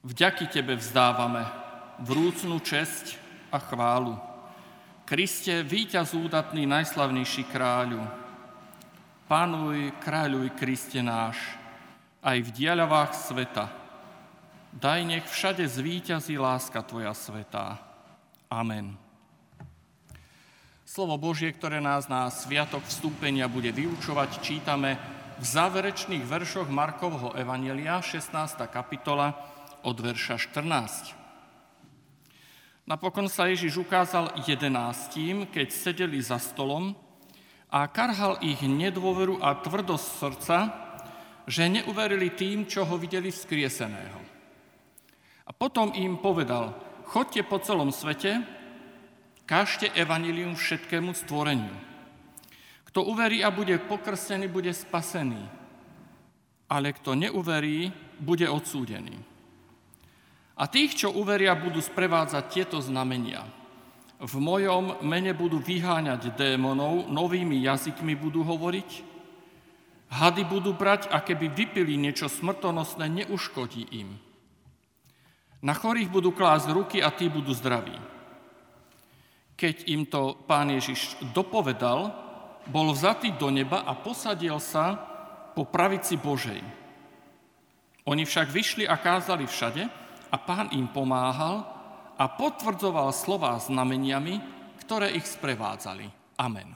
Vďaky Tebe vzdávame, vrúcnu česť a chválu. Kriste, víťaz údatný, najslavnejší kráľu. Pánuj, kráľuj, Kriste náš, aj v diaľavách sveta. Daj, nech všade zvíťazí láska Tvoja svätá. Amen. Slovo Božie, ktoré nás na sviatok vstúpenia bude vyučovať, čítame v záverečných veršoch Markovho evanjelia, 16. kapitola, od verša 14. Napokon sa Ježiš ukázal 11, keď sedeli za stolom a karhal ich nedôveru a tvrdosť srdca, že neuverili tým, čo ho videli vzkrieseného. A potom im povedal: choďte po celom svete, kážte evanjelium všetkému stvoreniu. Kto uverí a bude pokrstený, bude spasený, ale kto neuverí, bude odsúdený. A tých, čo uveria, budú sprevádzať tieto znamenia. V mojom mene budú vyháňať démonov, novými jazykmi budú hovoriť, hady budú brať a keby vypili niečo smrtonosné, neuškodí im. Na chorých budú klásť ruky a tí budú zdraví. Keď im to Pán Ježiš dopovedal, bol vzatý do neba a posadil sa po pravici Božej. Oni však vyšli a kázali všade, a Pán im pomáhal a potvrdzoval slová znameniami, ktoré ich sprevádzali. Amen.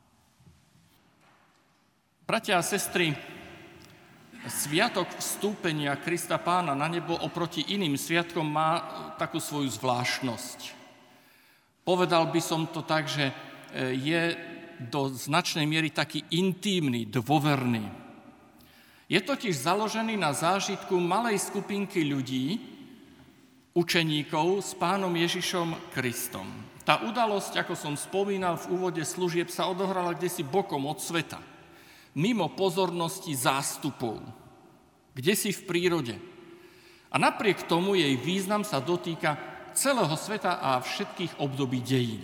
Bratia a sestry, sviatok vstúpenia Krista Pána na nebo oproti iným sviatkom má takú svoju zvláštnosť. Povedal by som to tak, že je do značnej miery taký intímny, dôverný. Je totiž založený na zážitku malej skupinky ľudí, učeníkov s Pánom Ježišom Kristom. Tá udalosť, ako som spomínal v úvode služieb, sa odohrala kdesi bokom od sveta, mimo pozornosti zástupov, kdesi v prírode. A napriek tomu jej význam sa dotýka celého sveta a všetkých období dejín.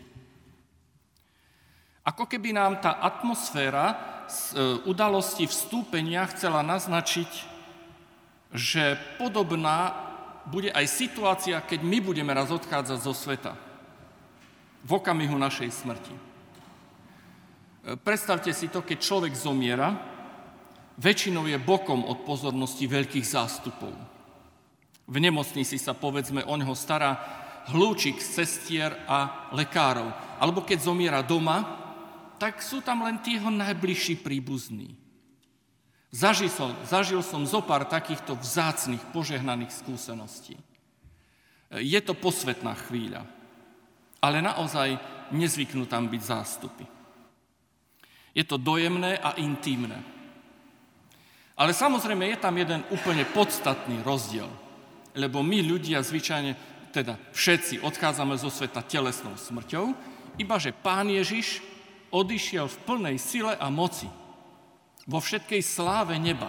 Ako keby nám tá atmosféra z udalosti vstúpenia chcela naznačiť, že podobná bude aj situácia, keď my budeme raz odchádzať zo sveta, v okamihu našej smrti. Predstavte si to, keď človek zomiera, väčšinou je bokom od pozornosti veľkých zástupov. V nemocnici sa, povedzme, o neho stará hlúčik sestier a lekárov. Alebo keď zomiera doma, tak sú tam len tí jeho najbližší príbuzní. Zažil som zopár takýchto vzácnych, požehnaných skúseností. Je to posvätná chvíľa, ale naozaj nezvyknú tam byť zástupy. Je to dojemné a intímne. Ale samozrejme je tam jeden úplne podstatný rozdiel, lebo my ľudia zvyčajne, teda všetci, odchádzame zo sveta telesnou smrťou, ibaže Pán Ježiš odišiel v plnej sile a moci, vo všetkej sláve neba.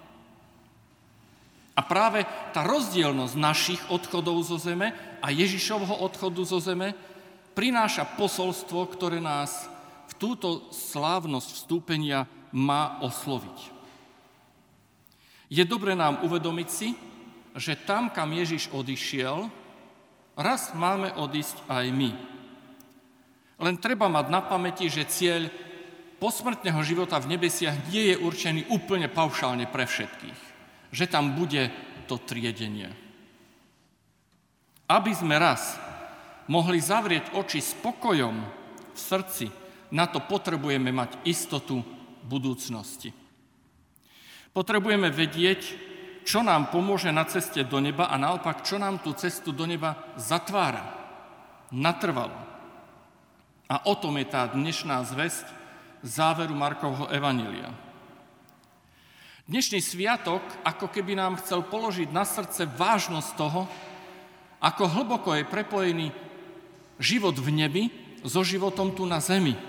A práve tá rozdielnosť našich odchodov zo zeme a Ježišovho odchodu zo zeme prináša posolstvo, ktoré nás v túto slávnosť vstúpenia má osloviť. Je dobre nám uvedomiť si, že tam, kam Ježiš odišiel, raz máme odísť aj my. Len treba mať na pamäti, že cieľ posmrtného života v nebesiach nie je určený úplne paušálne pre všetkých. Že tam bude to triedenie. Aby sme raz mohli zavrieť oči spokojom v srdci, na to potrebujeme mať istotu budúcnosti. Potrebujeme vedieť, čo nám pomôže na ceste do neba a naopak, čo nám tú cestu do neba zatvára, natrvalo. A o tom je tá dnešná zvesť záveru Markovho evanjelia. Dnešný sviatok ako keby nám chcel položiť na srdce vážnosť toho, ako hlboko je prepojený život v nebi so životom tu na zemi.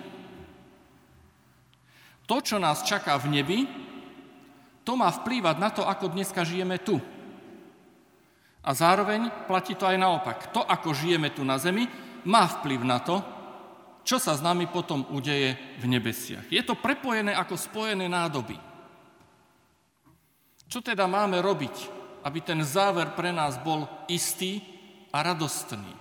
To, čo nás čaká v nebi, to má vplývať na to, ako dneska žijeme tu. A zároveň platí to aj naopak. To, ako žijeme tu na zemi, má vplyv na to, čo sa s nami potom udeje v nebesiach. Je to prepojené ako spojené nádoby. Čo teda máme robiť aby ten záver pre nás bol istý a radostný.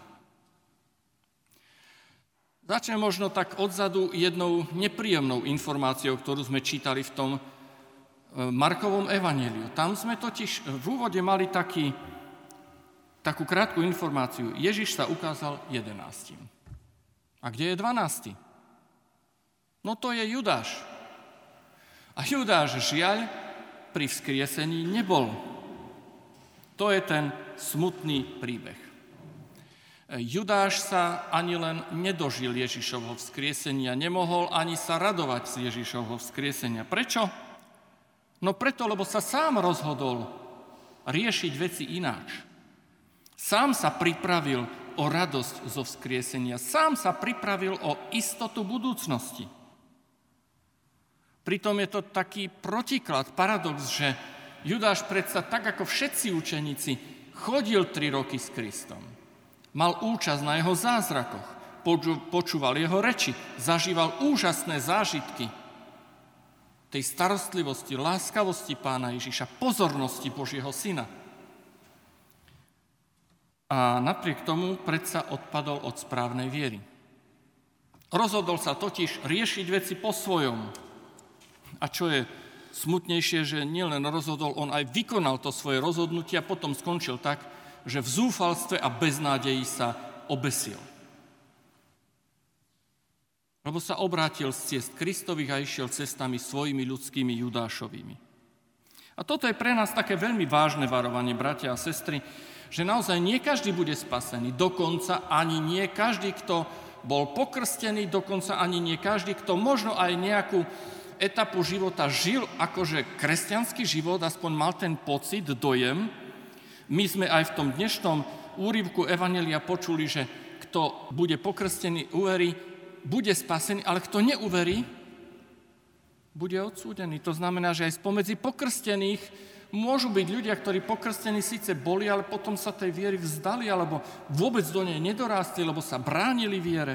Začnem možno tak odzadu jednou nepríjemnou informáciou, ktorú sme čítali v tom Markovom evanjeliu. Tam sme totiž v úvode mali takú krátku informáciu. Ježiš sa ukázal 11. A kde je 12? No to je Judáš. A Judáš žiaľ pri vzkriesení nebol. To je ten smutný príbeh. Judáš sa ani len nedožil Ježišovho vzkriesenia, nemohol ani sa radovať z Ježišovho vzkriesenia. Prečo? No preto, lebo sa sám rozhodol riešiť veci ináč. Sám sa pripravil o radosť zo vzkriesenia, sám sa pripravil o istotu budúcnosti. Pritom je to taký protiklad, paradox, že Judáš predsa tak ako všetci učeníci chodil 3 roky s Kristom. Mal účasť na jeho zázrakoch, počúval jeho reči, zažíval úžasné zážitky tej starostlivosti, láskavosti Pána Ježiša, pozornosti Božieho Syna. A napriek tomu predsa odpadol od správnej viery. Rozhodol sa totiž riešiť veci po svojom. A čo je smutnejšie, že nielen rozhodol, on aj vykonal to svoje rozhodnutie a potom skončil tak, že v zúfalstve a beznádeji sa obesil. Lebo sa obrátil z ciest Kristových a išiel cestami svojimi ľudskými Judášovými. A toto je pre nás také veľmi vážne varovanie, bratia a sestry, že naozaj nie každý bude spasený, dokonca ani nie každý, kto bol pokrstený, dokonca ani nie každý, kto možno aj nejakú etapu života žil akože kresťanský život, aspoň mal ten pocit, dojem. My sme aj v tom dnešnom úryvku evanjelia počuli, že kto bude pokrstený, uverí, bude spasený, ale kto neuverí, bude odsúdený. To znamená, že aj spomedzi pokrstených môžu byť ľudia, ktorí pokrstení síce boli, ale potom sa tej viery vzdali, alebo vôbec do nej nedorástli, lebo sa bránili viere.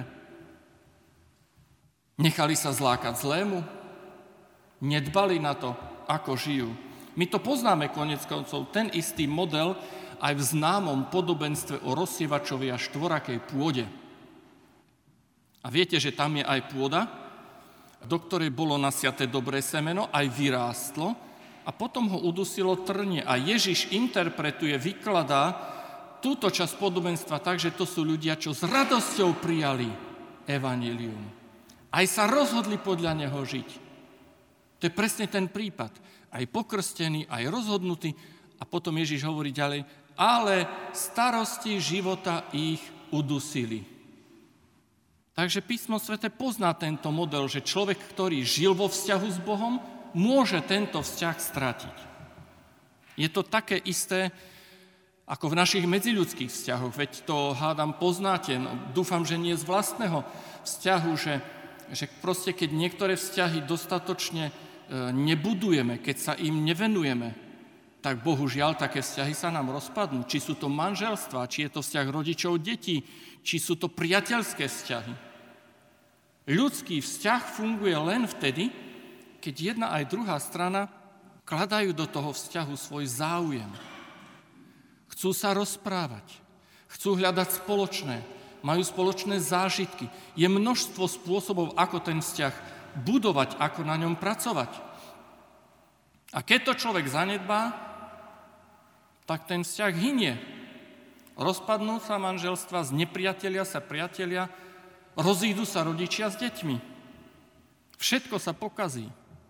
Nechali sa zlákať zlému, nedbali na to, ako žijú. My to poznáme konec koncov, ten istý model aj v známom podobenstve o rozsievačovi a štvorakej pôde. A viete, že tam je aj pôda, do ktorej bolo nasiaté dobré semeno, aj vyrástlo a potom ho udusilo trnie. A Ježiš interpretuje, vykladá túto časť podobenstva tak, že to sú ľudia, čo s radosťou prijali evanjelium. Aj sa rozhodli podľa neho žiť. To je presne ten prípad. Aj pokrstený, aj rozhodnutý. A potom Ježiš hovorí ďalej, ale starosti života ich udusili. Takže Písmo sväté pozná tento model, že človek, ktorý žil vo vzťahu s Bohom, môže tento vzťah stratiť. Je to také isté, ako v našich medziľudských vzťahoch. Veď to, hádam, poznáte. No, dúfam, že nie z vlastného vzťahu, že proste keď niektoré vzťahy dostatočne nebudujeme, keď sa im nevenujeme, tak bohužiaľ také vzťahy sa nám rozpadnú. Či sú to manželstvá, či je to vzťah rodičov, detí, či sú to priateľské vzťahy. Ľudský vzťah funguje len vtedy, keď jedna aj druhá strana kladajú do toho vzťahu svoj záujem. Chcú sa rozprávať, chcú hľadať spoločné, majú spoločné zážitky. Je množstvo spôsobov, ako ten vzťah budovať, ako na ňom pracovať. A keď to človek zanedbá, tak ten vzťah hynie. Rozpadnú sa manželstva, znepriatelia sa priatelia, rozídu sa rodičia s deťmi. Všetko sa pokazí.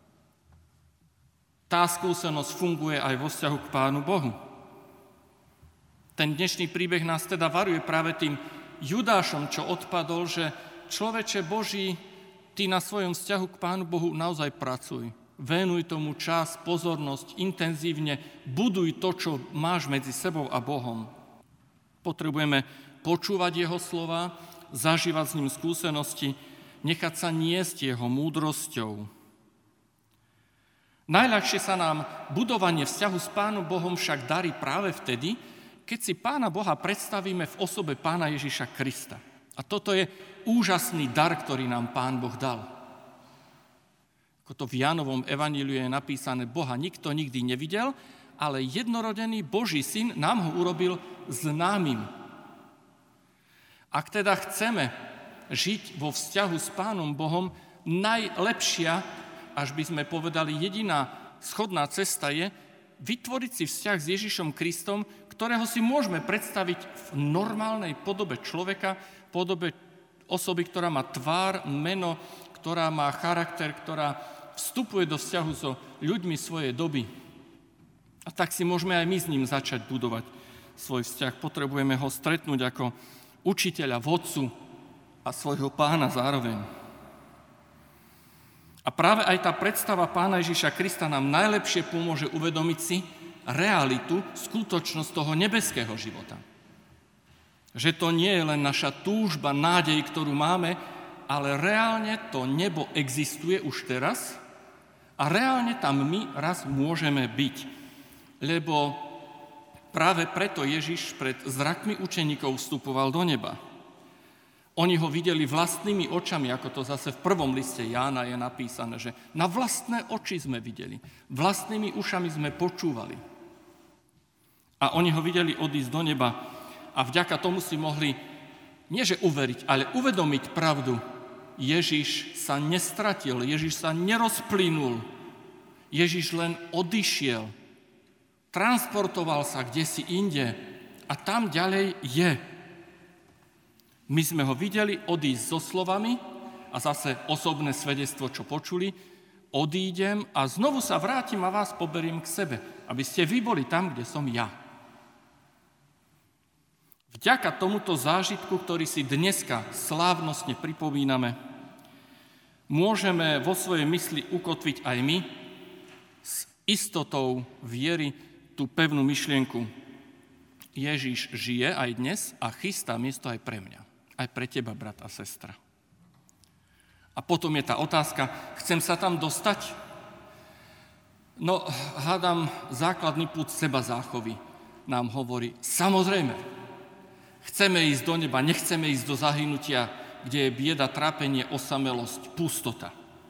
Tá skúsenosť funguje aj vo vzťahu k Pánu Bohu. Ten dnešný príbeh nás teda varuje práve tým Judášom, čo odpadol, že človeče Boží, ty na svojom vzťahu k Pánu Bohu naozaj pracuj. Venuj tomu čas, pozornosť, intenzívne buduj to, čo máš medzi sebou a Bohom. Potrebujeme počúvať jeho slova, zažívať s ním skúsenosti, nechať sa niesť jeho múdrosťou. Najľahšie sa nám budovanie vzťahu s Pánom Bohom však darí práve vtedy, keď si Pána Boha predstavíme v osobe Pána Ježiša Krista. A toto je úžasný dar, ktorý nám Pán Boh dal. Ako to v Jánovom evaníliu je napísané, Boha nikto nikdy nevidel ale jednorodený Boží syn nám ho urobil známym. Ak teda chceme žiť vo vzťahu s Pánom Bohom, najlepšia, až by sme povedali jediná schodná cesta je vytvoriť si vzťah s Ježišom Kristom, ktorého si môžeme predstaviť v normálnej podobe človeka, podobe osoby, ktorá má tvár, meno, ktorá má charakter, ktorá vstupuje do vzťahu so ľuďmi svojej doby. A tak si môžeme aj my s ním začať budovať svoj vzťah. Potrebujeme ho stretnúť ako učiteľa, vodcu a svojho pána zároveň. A práve aj tá predstava Pána Ježiša Krista nám najlepšie pomôže uvedomiť si realitu, skutočnosť toho nebeského života. Že to nie je len naša túžba, nádej, ktorú máme, ale reálne to nebo existuje už teraz a reálne tam my raz môžeme byť. Lebo práve preto Ježiš pred zrakmi učeníkov vstupoval do neba. Oni ho videli vlastnými očami, ako to zase v prvom liste Jána je napísané, že na vlastné oči sme videli, vlastnými ušami sme počúvali. A oni ho videli odísť do neba a vďaka tomu si mohli, nie že uveriť, ale uvedomiť pravdu. Ježiš sa nestratil, Ježiš sa nerozplynul, Ježiš len odišiel, transportoval sa kdesi inde a tam ďalej je. My sme ho videli odísť so slovami a zase osobné svedectvo, čo počuli, odídem a znovu sa vrátim a vás poberiem k sebe, aby ste vy boli tam, kde som ja. Vďaka tomuto zážitku, ktorý si dneska slávnostne pripomíname, môžeme vo svojej mysli ukotviť aj my s istotou viery tú pevnú myšlienku. Ježiš žije aj dnes a chystá miesto aj pre mňa, aj pre teba, brat a sestra. A potom je tá otázka, chcem sa tam dostať? No, hádam, základný púd seba záchovy nám hovorí, samozrejme, chceme ísť do neba, nechceme ísť do zahynutia, kde je bieda, trápenie, osamelosť, pustota.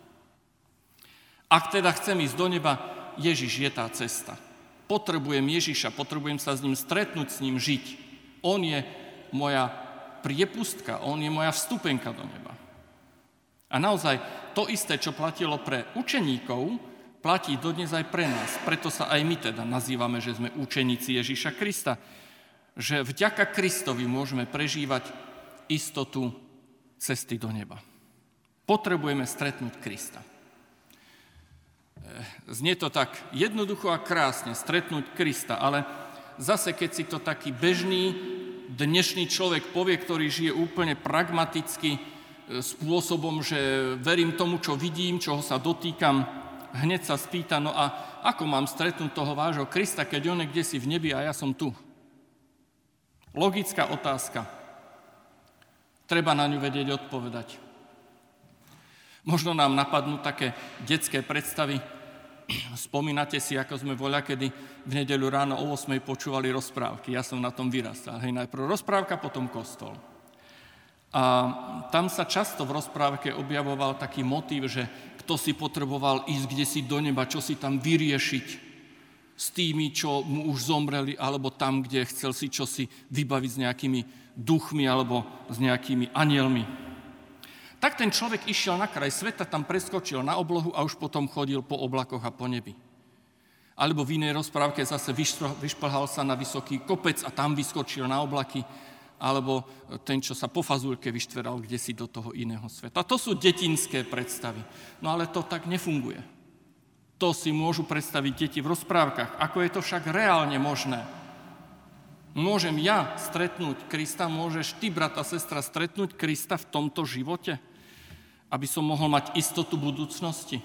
Ak teda chcem ísť do neba, Ježiš je tá cesta. Potrebujem Ježiša, potrebujem sa s ním stretnúť, s ním žiť. On je moja priepustka, on je moja vstupenka do neba. A naozaj to isté, čo platilo pre učeníkov, platí dodnes aj pre nás. Preto sa aj my teda nazývame, že sme učeníci Ježiša Krista. Že vďaka Kristovi môžeme prežívať istotu cesty do neba. Potrebujeme stretnúť Krista. Znie to tak jednoducho a krásne, stretnúť Krista, ale zase, keď si to taký bežný dnešný človek povie, ktorý žije úplne pragmaticky spôsobom, že verím tomu, čo vidím, čoho sa dotýkam, hneď sa spýta, no a ako mám stretnúť toho vášho Krista, keď on je kdesi v nebi a ja som tu? Logická otázka. Treba na ňu vedieť odpovedať. Možno nám napadnú také detské predstavy. Spomínate si, ako sme voľakedy v nedeľu ráno o 8:00 počúvali rozprávky. Ja som na tom vyrastal. Najprv rozprávka, potom kostol. A tam sa často v rozprávke objavoval taký motív, že kto si potreboval ísť kdesi do neba, čo si tam vyriešiť s tými, čo mu už zomreli, alebo tam, kde chcel si čosi vybaviť s nejakými duchmi alebo s nejakými anielmi. Tak ten človek išiel na kraj sveta, tam preskočil na oblohu a už potom chodil po oblakoch a po nebi. Alebo v inej rozprávke zase vyšplhal sa na vysoký kopec a tam vyskočil na oblaky, alebo ten, čo sa po fazulke vyštveral kdesi do toho iného sveta. To sú detinské predstavy. No ale to tak nefunguje. To si môžu predstaviť deti v rozprávkach. Ako je to však reálne možné? Môžem ja stretnúť Krista, môžeš ty, brat a sestra, stretnúť Krista v tomto živote, aby som mohol mať istotu budúcnosti.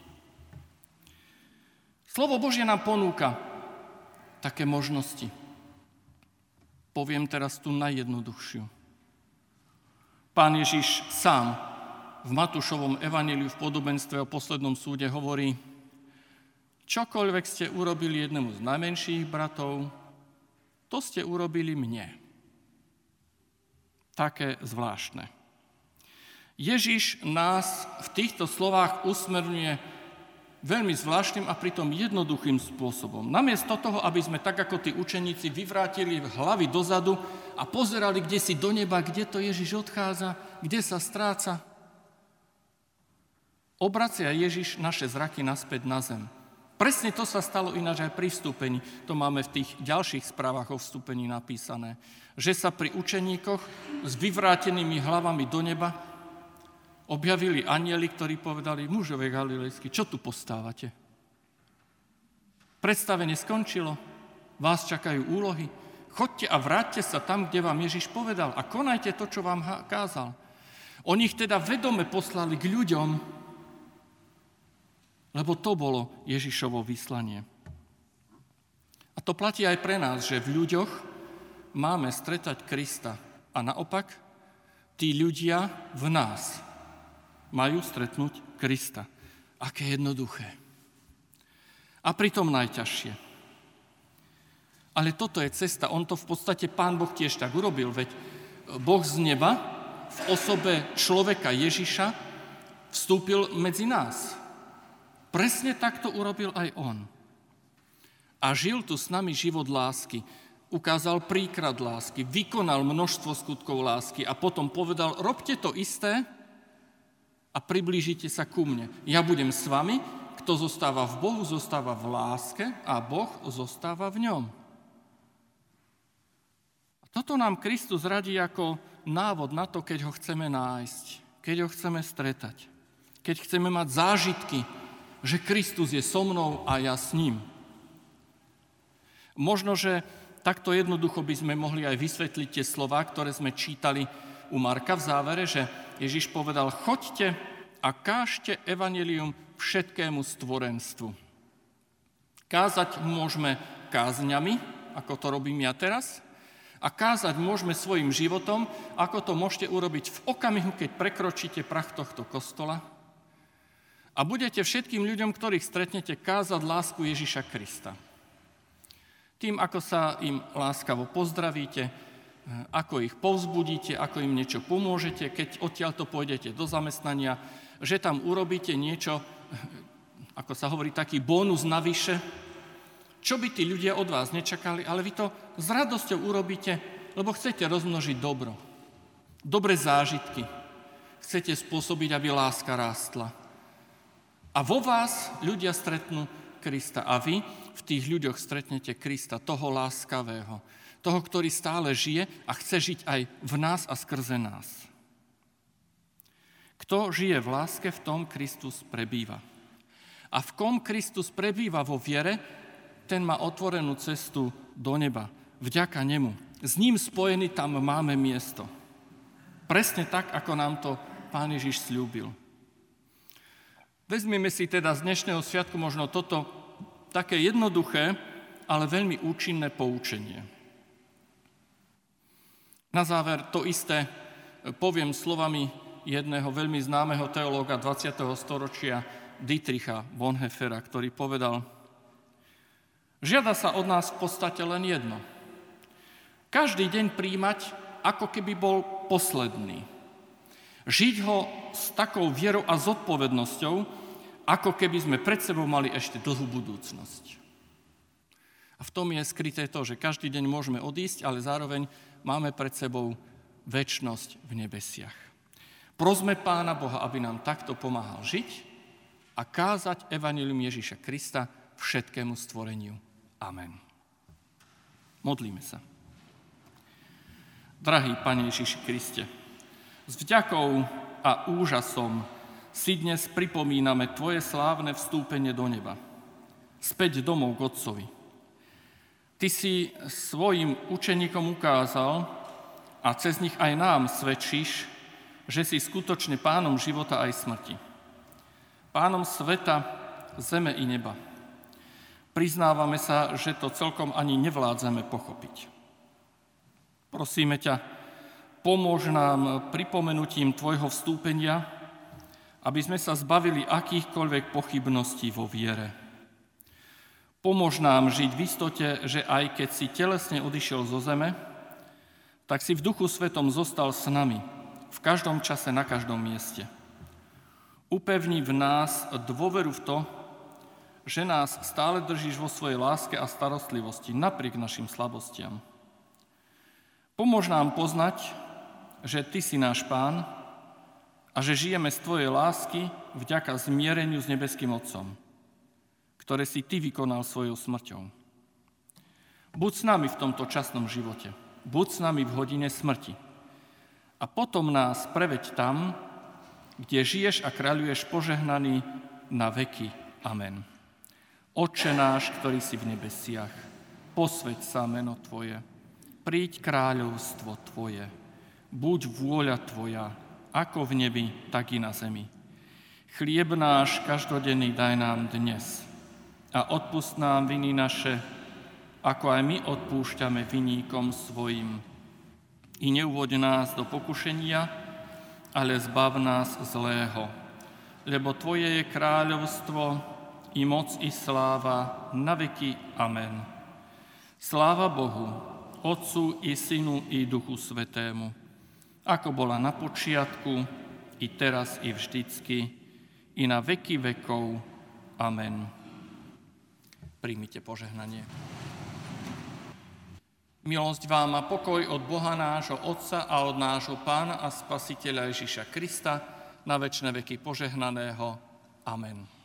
Slovo Božie nám ponúka také možnosti. Poviem teraz tú najjednoduchšiu. Pán Ježiš sám v Matúšovom evanjeliu v podobenstve o poslednom súde hovorí: čokoľvek ste urobili jednému z najmenších bratov, to ste urobili mne. Také zvláštne. Ježiš nás v týchto slovách usmerňuje veľmi zvláštnym a pritom jednoduchým spôsobom. Namiesto toho, aby sme tak ako tí učeníci vyvrátili hlavy dozadu a pozerali kde si do neba, kde to Ježiš odchádza, kde sa stráca, obracia Ježiš naše zraky naspäť na zem. Presne to sa stalo ináč aj pri vstúpení. To máme v tých ďalších správach o vstúpení napísané. Že sa pri učeníkoch s vyvrátenými hlavami do neba objavili anjeli, ktorí povedali: mužovia galilejskí, čo tu postávate? Predstavenie skončilo, vás čakajú úlohy. Choďte a vráťte sa tam, kde vám Ježiš povedal a konajte to, čo vám kázal. Oni ich teda vedome poslali k ľuďom, lebo to bolo Ježišovo vyslanie. A to platí aj pre nás, že v ľuďoch máme stretať Krista a naopak tí ľudia v nás majú stretnúť Krista. Aké jednoduché. A pritom najťažšie. Ale toto je cesta. On to v podstate Pán Boh tiež tak urobil. Veď Boh z neba v osobe človeka Ježiša vstúpil medzi nás. Presne tak to urobil aj on. A žil tu s nami život lásky. Ukázal príklad lásky. Vykonal množstvo skutkov lásky. A potom povedal: robte to isté a priblížite sa ku mne. Ja budem s vami, kto zostáva v Bohu, zostáva v láske a Boh zostáva v ňom. A toto nám Kristus radí ako návod na to, keď ho chceme nájsť, keď ho chceme stretať, keď chceme mať zážitky, že Kristus je so mnou a ja s ním. Možno, že takto jednoducho by sme mohli aj vysvetliť tie slová, ktoré sme čítali u Marka v závere, že Ježiš povedal: choďte a kážte evanjelium všetkému stvorenstvu. Kázať môžeme kázňami, ako to robím ja teraz, a kázať môžeme svojim životom, ako to môžete urobiť v okamihu, keď prekročíte prach tohto kostola a budete všetkým ľuďom, ktorých stretnete, kázať lásku Ježiša Krista. Tým, ako sa im láskavo pozdravíte, ako ich povzbudíte, ako im niečo pomôžete, keď odtiaľto pôjdete do zamestnania, že tam urobíte niečo, ako sa hovorí, taký bónus navyše, čo by tí ľudia od vás nečakali, ale vy to s radosťou urobíte, lebo chcete rozmnožiť dobro. Dobré zážitky. Chcete spôsobiť, aby láska rástla. A vo vás ľudia stretnú Krista a vy v tých ľuďoch stretnete Krista, toho láskavého, toho, ktorý stále žije a chce žiť aj v nás a skrze nás. Kto žije v láske, v tom Kristus prebýva. A v kom Kristus prebýva vo viere, ten má otvorenú cestu do neba. Vďaka nemu. S ním spojený tam máme miesto. Presne tak, ako nám to Pán Ježiš sľúbil. Vezmime si teda z dnešného sviatku možno toto také jednoduché, ale veľmi účinné poučenie. Na záver to isté poviem slovami jedného veľmi známeho teológa 20. storočia Dietricha Bonhoeffera, ktorý povedal: žiada sa od nás v podstate len jedno. Každý deň prijímať, ako keby bol posledný. Žiť ho s takou vierou a zodpovednosťou, ako keby sme pred sebou mali ešte dlhú budúcnosť. A v tom je skryté to, že každý deň môžeme odísť, ale zároveň máme pred sebou večnosť v nebesiach. Prosme Pána Boha, aby nám takto pomáhal žiť a kázať evanjelium Ježiša Krista všetkému stvoreniu. Amen. Modlíme sa. Drahý Pane Ježiši Kriste, s vďakou a úžasom si dnes pripomíname Tvoje slávne vstúpenie do neba, späť domov k Otcovi. Ty si svojim učeníkom ukázal a cez nich aj nám svedčíš, že si skutočne Pánom života aj smrti. Pánom sveta, zeme i neba. Priznávame sa, že to celkom ani nevládzame pochopiť. Prosíme ťa, pomôž nám pripomenutím Tvojho vstúpenia, aby sme sa zbavili akýchkoľvek pochybností vo viere. Pomôž nám žiť v istote, že aj keď si telesne odišiel zo zeme, tak si v Duchu Svetom zostal s nami, v každom čase, na každom mieste. Upevni v nás dôveru v to, že nás stále držíš vo svojej láske a starostlivosti napriek našim slabostiam. Pomôž nám poznať, že Ty si náš Pán a že žijeme z Tvojej lásky vďaka zmiereniu s nebeským Otcom, ktoré si Ty vykonal svojou smrťou. Buď s nami v tomto časnom živote, buď s nami v hodine smrti a potom nás preveď tam, kde žiješ a kráľuješ požehnaný na veky. Amen. Otče náš, ktorý si v nebesiach, posväť sa meno Tvoje, príď kráľovstvo Tvoje, buď vôľa Tvoja, ako v nebi, tak i na zemi. Chlieb náš každodenný daj nám dnes a odpusť nám viny naše, ako aj my odpúšťame viníkom svojim. I neuvoď nás do pokušenia, ale zbav nás zlého. Lebo Tvoje je kráľovstvo, i moc, i sláva, na veky. Amen. Sláva Bohu, Otcu, i Synu, i Duchu Svätému, ako bola na počiatku, i teraz, i vždycky, i na veky vekov. Amen. Príjmite požehnanie. Milosť vám a pokoj od Boha nášho Otca a od nášho Pána a Spasiteľa Ježiša Krista, na večné veky požehnaného. Amen.